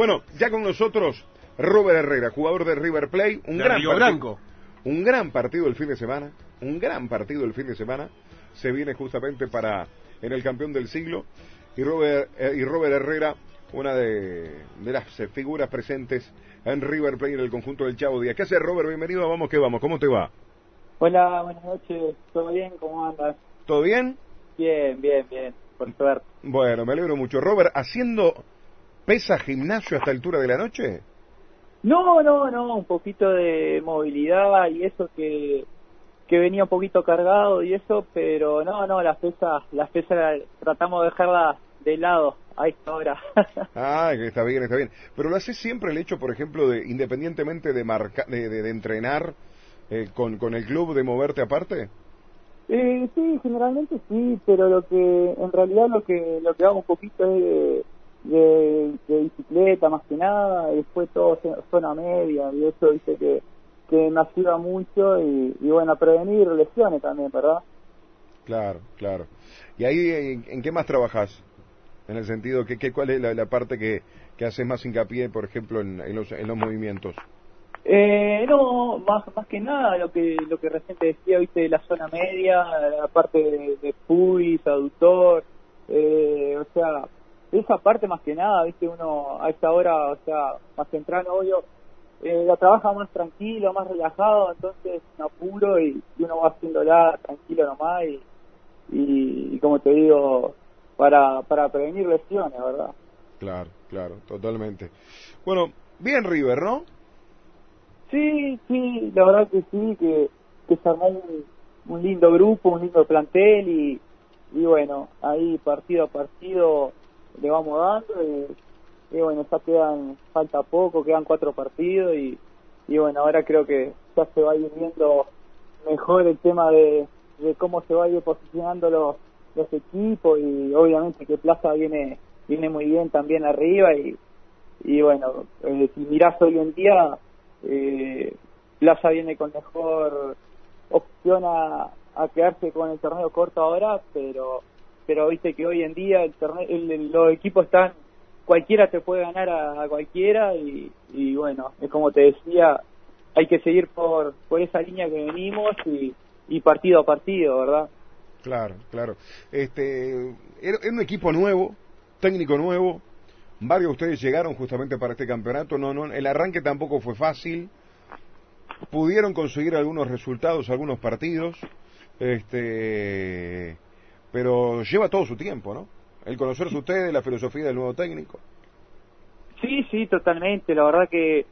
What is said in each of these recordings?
Bueno, ya con nosotros Robert Herrera, jugador de River Plate, un gran partido el fin de semana, se viene justamente en el campeón del siglo, y Robert Herrera, una de las figuras presentes en River Plate en el conjunto del Chavo Díaz. ¿Qué haces, Robert? Bienvenido a Vamos que Vamos, ¿cómo te va? Hola, buenas noches, ¿todo bien? ¿Cómo andas? ¿Todo bien? Bien, por suerte. Bueno, me alegro mucho. Robert, ¿pesa gimnasio a esta altura de la noche? No, un poquito de movilidad y eso que venía un poquito cargado y eso, pero no, las pesas tratamos de dejarlas de lado a esta hora. Ah, que está bien. Pero lo haces siempre el hecho, por ejemplo, independientemente de entrenar con el club, de moverte aparte. Sí, generalmente sí, pero en realidad lo que hago un poquito es de bicicleta más que nada, y después todo zona media, y eso dice que me ayuda mucho y bueno, a prevenir lesiones también, ¿verdad? Claro. ¿Y ahí en qué más trabajás? En el sentido, ¿cuál es la parte que haces más hincapié, por ejemplo, en los movimientos? No, más que nada lo que recién te decía, viste, la zona media, la parte de pubis, aductor, o sea, esa parte más que nada, viste, uno a esta hora, o sea, más temprano, obvio, la trabaja más tranquilo, más relajado, entonces no apuro y uno va haciéndola tranquilo nomás y como te digo, para prevenir lesiones, ¿verdad? Claro, totalmente. Bueno, bien River, ¿no? Sí, la verdad que sí, que se armó un lindo grupo, un lindo plantel y bueno, ahí partido a partido le vamos dando y bueno, falta poco, quedan 4 partidos y bueno, ahora creo que ya se va a ir viendo mejor el tema de cómo se va a ir posicionando los equipos y obviamente que Plaza viene muy bien también arriba y bueno, si mirás hoy en día Plaza viene con mejor opción a quedarse con el torneo corto ahora, pero viste que hoy en día los equipos están, cualquiera te puede ganar a cualquiera y bueno, es como te decía, hay que seguir por esa línea que venimos y partido a partido, ¿verdad? Claro. Era un equipo nuevo, técnico nuevo. Varios de ustedes llegaron justamente para este campeonato. No, el arranque tampoco fue fácil. Pudieron conseguir algunos resultados, algunos partidos. Pero lleva todo su tiempo, ¿no? El conocerse ustedes, la filosofía del nuevo técnico. Sí, totalmente. La verdad que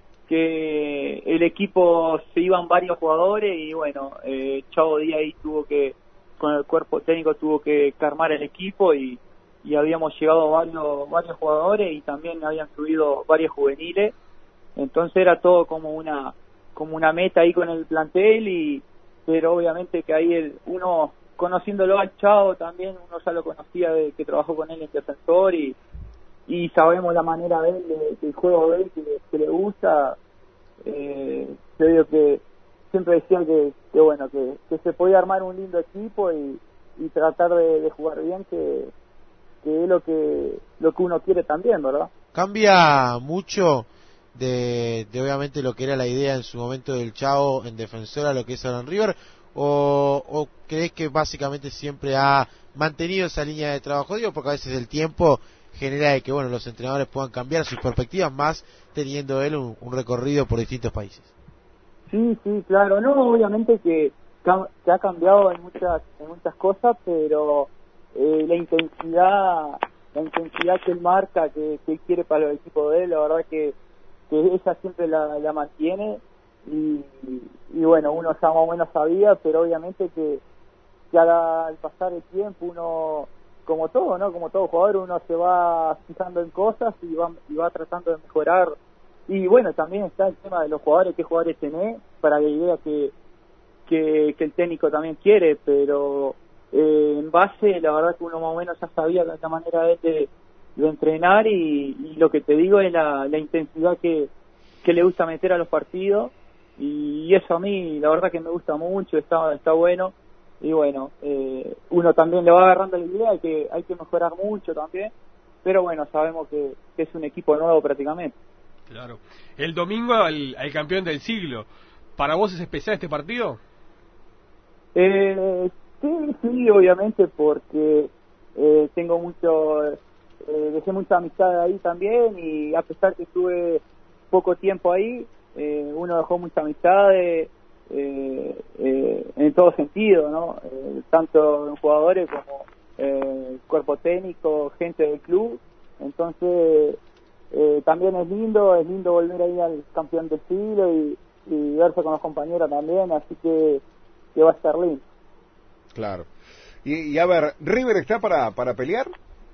el equipo se iban varios jugadores y bueno, Chavo Díaz ahí con el cuerpo técnico tuvo que armar el equipo y habíamos llegado varios jugadores y también habían subido varios juveniles, entonces era todo como una meta ahí con el plantel pero obviamente que ahí uno conociéndolo al Chavo también uno ya lo conocía de que trabajó con él en Defensor y sabemos la manera de él, del juego de él que le gusta. Yo digo que siempre decía que bueno, que se podía armar un lindo equipo y tratar de jugar bien, que es lo que uno quiere también, ¿verdad? Cambia mucho de obviamente lo que era la idea en su momento del Chavo en Defensor a lo que es ahora en River, o crees que básicamente siempre ha mantenido esa línea de trabajo? Digo, porque a veces el tiempo genera de que bueno, los entrenadores puedan cambiar sus perspectivas, más teniendo él un recorrido por distintos países. Sí, claro, no, obviamente que ha cambiado en muchas cosas, pero la intensidad que él marca, que él quiere para el equipo de él, la verdad que ella siempre la mantiene y bueno, uno ya más o menos sabía, pero obviamente que al pasar el tiempo uno, como todo, ¿no? Como todo jugador, uno se va fijando en cosas y va tratando de mejorar. Y bueno, también está el tema de los jugadores, qué jugadores tenés, para la idea que el técnico también quiere, pero en base, la verdad que uno más o menos ya sabía la manera de entrenar y lo que te digo es la intensidad que le gusta meter a los partidos y eso a mí la verdad que me gusta mucho, está bueno y bueno, uno también le va agarrando la idea de que hay que mejorar mucho también pero bueno, sabemos que es un equipo nuevo prácticamente. Claro. El domingo al campeón del siglo. ¿Para vos es especial este partido? Sí, obviamente, porque tengo dejé mucha amistad ahí también, y a pesar que estuve poco tiempo ahí, uno dejó mucha amistad en todo sentido, ¿no? Tanto en jugadores como cuerpo técnico, gente del club. Entonces también es lindo volver ahí al campeón del siglo y verse con los compañeros también, así que va a estar lindo. Claro. Y a ver, ¿River está para pelear?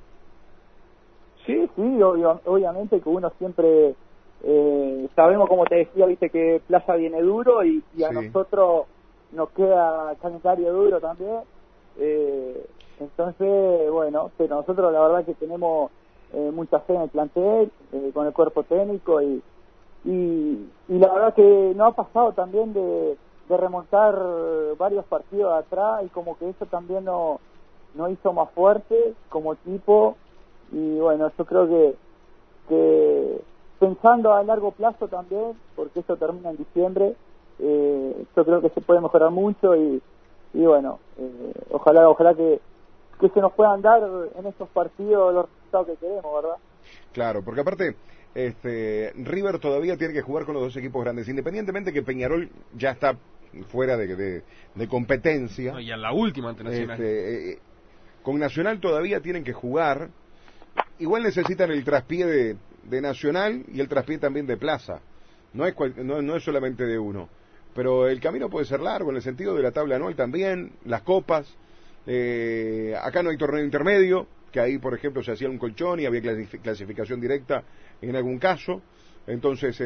Sí, obviamente que uno siempre sabemos, como te decía, viste que Plaza viene duro y a nosotros nos queda calendario duro también. Entonces, bueno, pero nosotros la verdad que tenemos mucha fe en el plantel, con el cuerpo técnico y la verdad que no ha pasado también de remontar varios partidos atrás, y como que eso también nos hizo más fuerte como equipo. Y bueno, yo creo que pensando a largo plazo también, porque eso termina en diciembre, yo creo que se puede mejorar mucho y bueno, ojalá que se nos puedan dar en estos partidos los resultados que queremos, ¿verdad? Claro, porque aparte River todavía tiene que jugar con los dos equipos grandes, independientemente que Peñarol ya está fuera de competencia. No, y a la última ante Nacional. Con Nacional todavía tienen que jugar. Igual necesitan el traspié de Nacional y el traspié también de Plaza. No es solamente de uno. Pero el camino puede ser largo en el sentido de la tabla anual también, las copas. Acá no hay torneo intermedio, que ahí, por ejemplo, se hacía un colchón y había clasificación directa en algún caso. Entonces,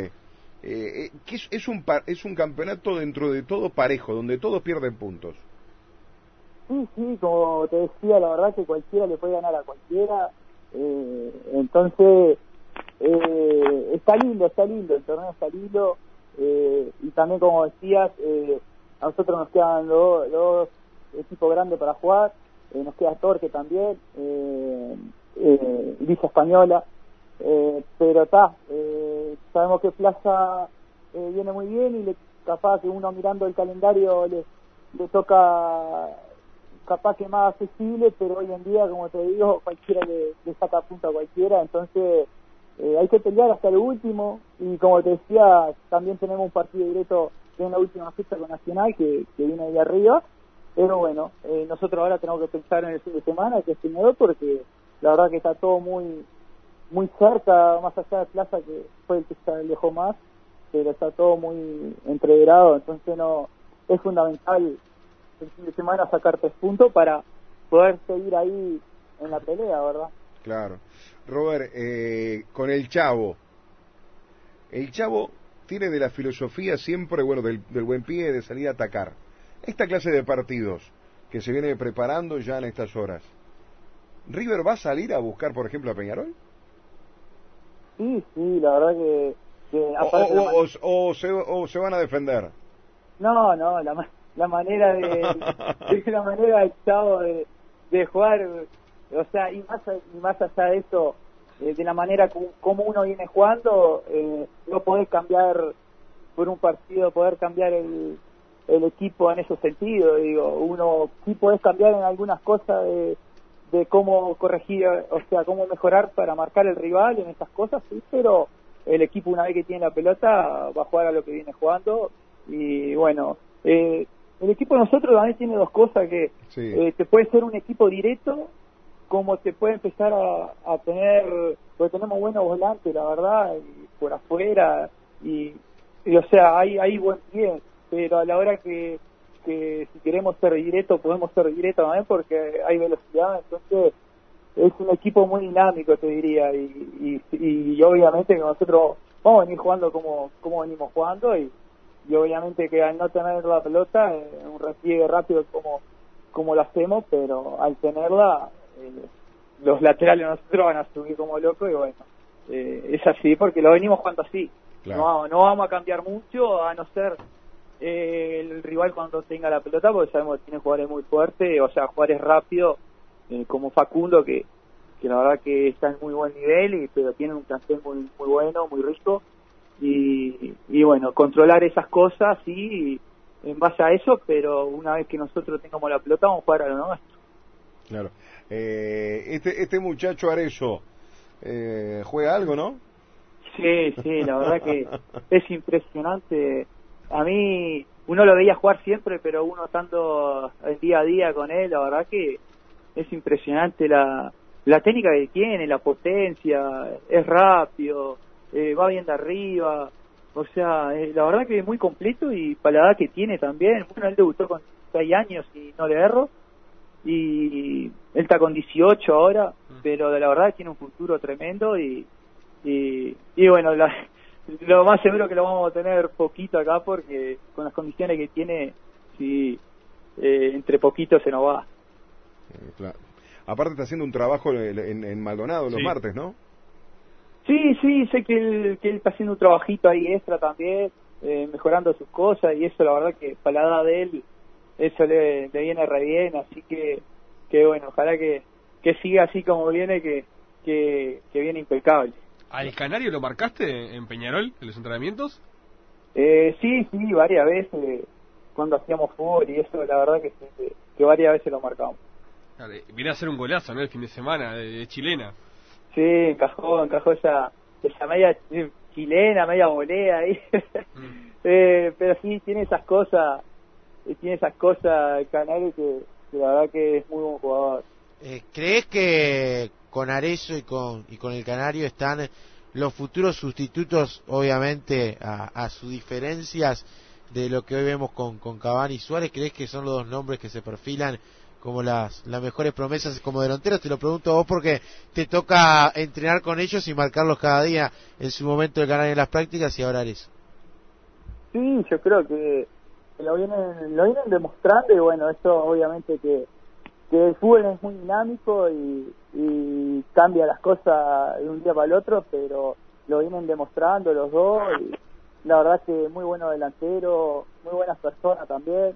es un campeonato dentro de todo parejo, donde todos pierden puntos. Sí, como te decía, la verdad que cualquiera le puede ganar a cualquiera. Entonces está lindo, el torneo está lindo, y también, como decías, a nosotros nos quedan dos equipos grandes para jugar. Nos queda Torque también, Villa Española, pero sabemos que Plaza viene muy bien, y capaz que uno mirando el calendario le toca capaz que más accesible, pero hoy en día, como te digo, cualquiera le saca punta a cualquiera. Entonces hay que pelear hasta el último, y como te decía, también tenemos un partido directo en la última fecha con Nacional que viene ahí arriba. Pero bueno, nosotros ahora tenemos que pensar en el fin de semana, que es primero, porque la verdad que está todo muy muy cerca, más allá de Plaza, que fue el que se alejó más, pero está todo muy entreverado. Entonces no es fundamental el fin de semana sacar 3 puntos para poder seguir ahí en la pelea, ¿verdad? Claro. Robert, con el Chavo tiene de la filosofía siempre, bueno, del buen pie, de salir a atacar. Esta clase de partidos que se viene preparando ya en estas horas, ¿River va a salir a buscar, por ejemplo, a Peñarol? Sí, la verdad que o se van a defender. No, la manera la manera del Chavo de jugar, o sea, y más allá de eso, de la manera como uno viene jugando, no podés cambiar por un partido, poder cambiar el equipo en ese sentido. Digo, uno sí podés cambiar en algunas cosas de cómo corregir, o sea, cómo mejorar para marcar el rival en esas cosas, sí, pero el equipo, una vez que tiene la pelota, va a jugar a lo que viene jugando. Y bueno, el equipo de nosotros también tiene dos cosas, que te puede ser un equipo directo, como te puede empezar a tener, porque tenemos buenos volantes, la verdad, y por afuera, y o sea, hay buen pie, pero a la hora que si queremos ser directo, podemos ser directo también, porque hay velocidad. Entonces es un equipo muy dinámico, te diría, y obviamente que nosotros vamos a venir jugando como venimos jugando, y obviamente que al no tener la pelota, un repliegue rápido como lo hacemos, pero al tenerla, los laterales nosotros van a subir como locos, y bueno, es así porque lo venimos jugando así. Claro. No vamos a cambiar mucho, a no ser el rival cuando tenga la pelota, porque sabemos que tiene jugadores muy fuertes, o sea, jugadores rápidos, como Facundo, que la verdad que está en muy buen nivel, pero tiene un plantel muy bueno, muy rico, y bueno, controlar esas cosas y en base a eso, pero una vez que nosotros tengamos la pelota vamos a jugar a lo nuestro. Claro. Este muchacho Arezzo, ¿juega algo, no? Sí, la verdad que es impresionante. A mí, uno lo veía jugar siempre, pero uno estando el día a día con él, la verdad que es impresionante la técnica que tiene, la potencia, es rápido, va bien de arriba, o sea, la verdad que es muy completo y para la edad que tiene también. Bueno, él debutó con 6 años y no le erro, y él está con 18 ahora, pero la verdad que tiene un futuro tremendo y bueno, lo más seguro que lo vamos a tener poquito acá porque con las condiciones que tiene, sí, entre poquito se nos va. Claro. Aparte está haciendo un trabajo en Maldonado los martes, ¿no? Sí, sé que él está haciendo un trabajito ahí extra también, mejorando sus cosas, y eso la verdad que para la edad de él, eso le viene re bien, así que bueno, ojalá que siga así como viene, que viene impecable. ¿Al Canario lo marcaste en Peñarol, en los entrenamientos? Sí, varias veces, cuando hacíamos fútbol y eso, la verdad que varias veces lo marcamos. Viene a hacer un golazo, ¿no? El fin de semana, de chilena. Sí, encajó esa media chilena, media volea ahí. Pero sí, tiene esas cosas el Canario que la verdad que es muy buen jugador. ¿Crees que con Arezzo y con el Canario están los futuros sustitutos, obviamente, a sus diferencias de lo que hoy vemos con Cavani y Suárez? ¿Crees que son los dos nombres que se perfilan como las mejores promesas como delanteros? Te lo pregunto a vos porque te toca entrenar con ellos y marcarlos cada día, en su momento el Canario en las prácticas y ahora Arezzo. Sí, yo creo que lo vienen demostrando, y bueno, esto obviamente que el fútbol es muy dinámico y cambia las cosas de un día para el otro, pero lo vienen demostrando los dos, y la verdad que muy bueno delantero, muy buenas personas también,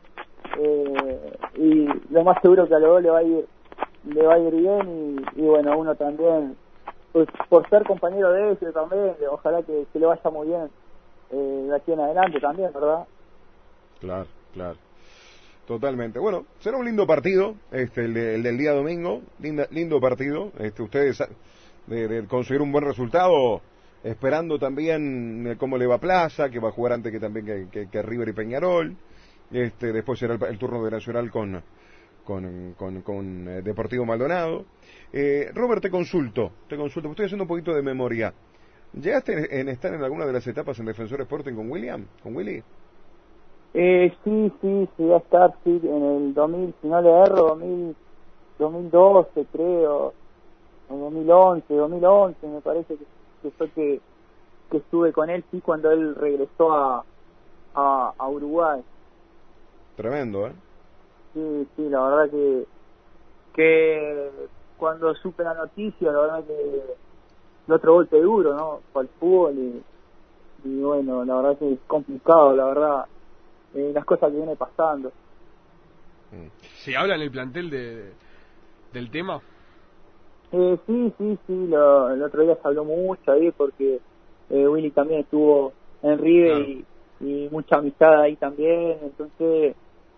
y lo más seguro que a los dos le va a ir bien, y bueno, uno también, pues por ser compañero de ellos también, ojalá que le vaya muy bien de aquí en adelante también, ¿verdad? Claro. Totalmente. Bueno, será un lindo partido, el del día domingo, lindo partido. Ustedes de conseguir un buen resultado, esperando también cómo le va a Plaza, que va a jugar antes que River y Peñarol. Después será el turno de Nacional con Deportivo Maldonado. Robert, te consulto, estoy haciendo un poquito de memoria. ¿Llegaste en estar en alguna de las etapas en Defensor Sporting con Willy? Sí, va a estar, sí, en el 2000, si no le erro, 2012 creo, o 2011 me parece que fue que estuve con él, sí, cuando él regresó a Uruguay. Tremendo, Sí, la verdad que cuando supe la noticia, la verdad que el otro golpe duro, ¿no? Para el fútbol, y bueno, la verdad que es complicado, la verdad. Las cosas que viene pasando. ¿Se habla en el plantel del tema? Sí, el otro día se habló mucho ahí porque Willy también estuvo en River, claro, y mucha amistad ahí también, entonces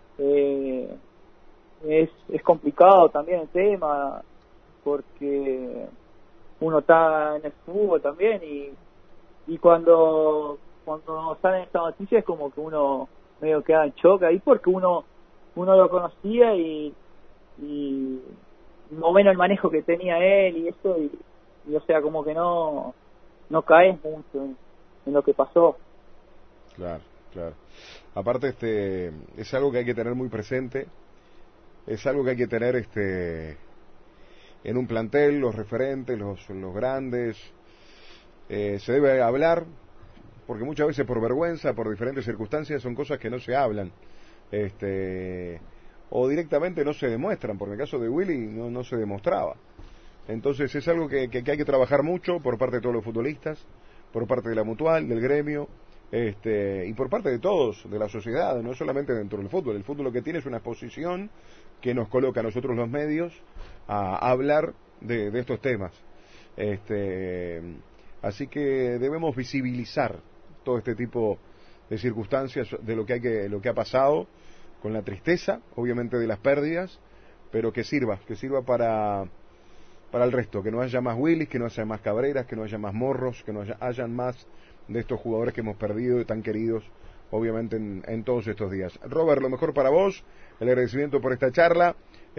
es complicado también el tema porque uno está en el fútbol también y cuando salen estas noticias es como que uno medio queda en shock ahí porque uno lo conocía y más o menos el manejo que tenía él y eso y o sea, como que no caes mucho en lo que pasó. Claro. Aparte es algo que hay que tener muy presente, es algo que hay que tener en un plantel, los referentes, los grandes, se debe hablar, porque muchas veces por vergüenza, por diferentes circunstancias, son cosas que no se hablan, o directamente no se demuestran, porque en el caso de Willy no se demostraba. Entonces es algo que hay que trabajar mucho por parte de todos los futbolistas, por parte de la Mutual, del gremio, y por parte de todos, de la sociedad, no solamente dentro del fútbol. El fútbol lo que tiene es una exposición que nos coloca a nosotros los medios a hablar de estos temas. Así que debemos visibilizar todo este tipo de circunstancias de lo que ha pasado, con la tristeza, obviamente, de las pérdidas, pero que sirva para el resto, que no haya más Willis, que no haya más Cabreras, que no haya más Morros, que no hayan más de estos jugadores que hemos perdido y tan queridos, obviamente, en todos estos días. Robert, lo mejor para vos, el agradecimiento por esta charla.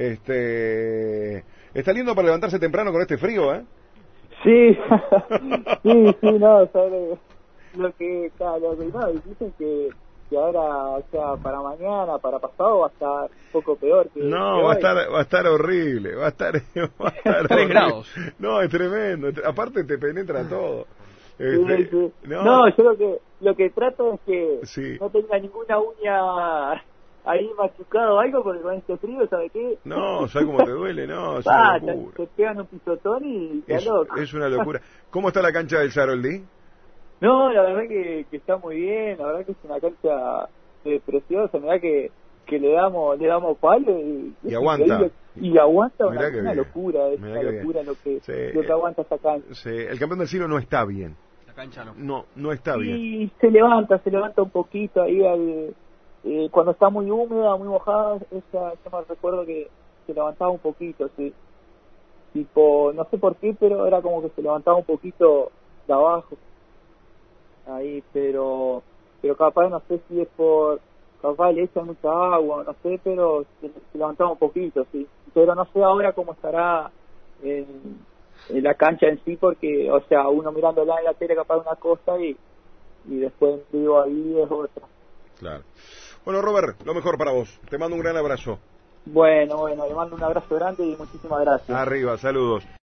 Está lindo para levantarse temprano con este frío, ¿eh? Sí, sí, no, sobre lo que no, dicen que ahora, o sea, para mañana, para pasado va a estar un poco peor que no, va a estar horrible, va a estar 3 grados. No, es tremendo, aparte te penetra todo. Sí. No, yo lo que trato es que sí, no tenga ninguna uña ahí machucado o algo, porque con este frío, ¿sabe qué? No, ¿sabes cómo te duele? No, es una locura. Te pegan un pisotón y te loco. Es una locura. ¿Cómo está la cancha del Saroldi? No, la verdad que está muy bien, la verdad que es una cancha preciosa, mirá que le damos palo y aguanta. Y aguanta, mirá una locura, es una locura lo que aguanta esa cancha. Sí, el campeón del siglo no está bien. La cancha no. No está bien. Y se levanta un poquito ahí cuando está muy húmeda, muy mojada, yo me recuerdo que se levantaba un poquito, sí. Tipo, no sé por qué, pero era como que se levantaba un poquito de abajo. Ahí, pero capaz no sé si es capaz le echan mucha agua, no sé, pero se levantaba un poquito, sí. Pero no sé ahora cómo estará en la cancha en sí, porque, o sea, uno mirándola en la tele capaz una cosa y después en vivo ahí es otra. Claro. Bueno, Robert, lo mejor para vos. Te mando un gran abrazo. Bueno, le mando un abrazo grande y muchísimas gracias. Arriba, saludos.